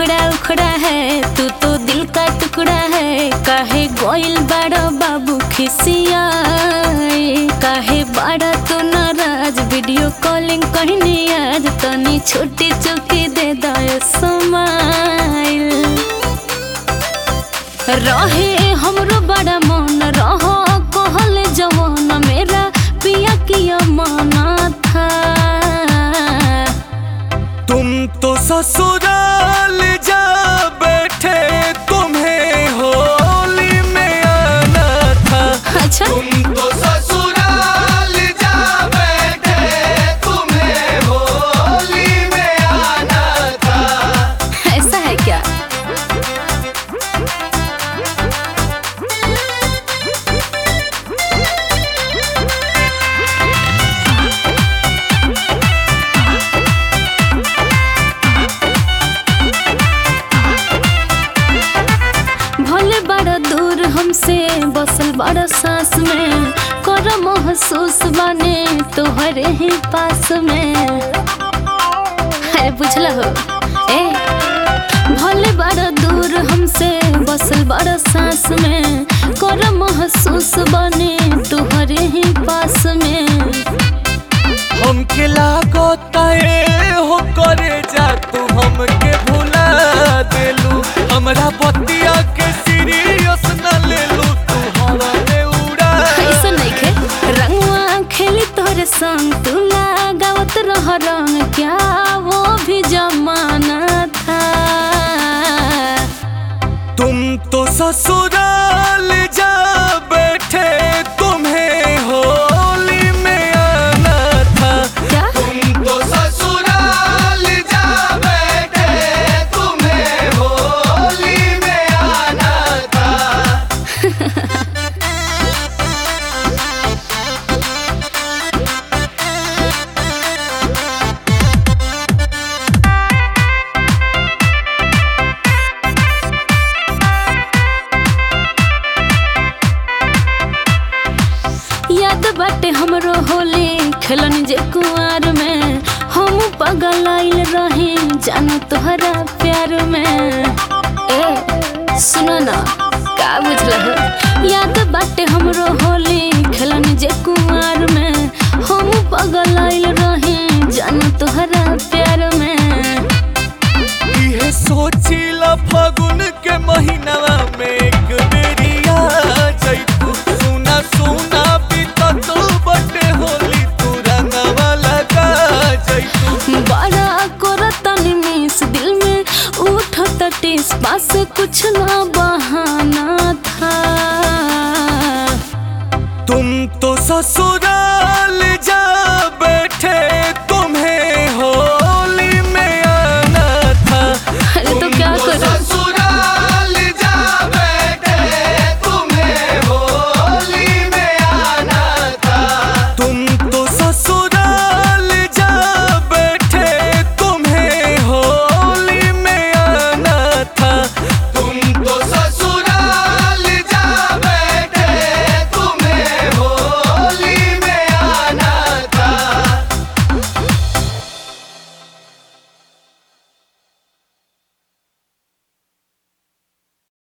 उखड़ा उखड़ा है, तू तो दिल का टुकड़ा है। काहे गोइल बड़ा बाबू खिसियाए, काहे बड़ा तू नाराज। वीडियो कॉलिंग कहनी आज, तनी छोटी चुकी दे दे स्माइल। रहे हमरो बड़ा मन, रहो कहल जवान, मेरा पिया किया माना था। तुम तो ससुराल जा बैठे, तुम्हें होली में आना था। अच्छा, तुम तो ससुराल जा बैठे, तुम्हें होली में आना था। ऐसा है क्या? भले बड़ा दूर हमसे बसल बड़ा सांस में, कर महसूस बने तोहरे ही पास में। अरे बुझला हो ए, भले बड़ा दूर हमसे बसल बड़ा सांस में, कर महसूस बने तोहरे ही पास में। हमके लागता है हो करे जा, तू हमके भुला देलू। हमरा बतिया के सीरियस न लेलू, तू हवा में उड़ा। ऐसा नहीं खे, रंगवा खेली तोहरे संग, तू लगावत रह रंग, क्या वो भी जमाना था। तुम तो ससुराल जा बैठे, तुम्हें होली में आना था। क्या? तुम तो ससुराल जा बैठे, तुम्हें होली में आना था। याद बाटे हमरो होली खेलन जे कुआर में, हम पगल आइल रहे जानो तोहरा प्यार में। ए सुनो ना, का बुझल हो? याद बाटे हमरो होली खेलन जे कुआर में, हम पगल आइल रहे जानो तोहरा प्यार में। ये सोचिला फागुन के महीनावा में एक बेरिया जैतू। सुना सुना बीतत बटे होली, तू रंगवा लगा जैतू। बड़ा करतनी मिस, दिल में उठत टिस, पास कुछ ना बहाना था। तुम तो ससुराल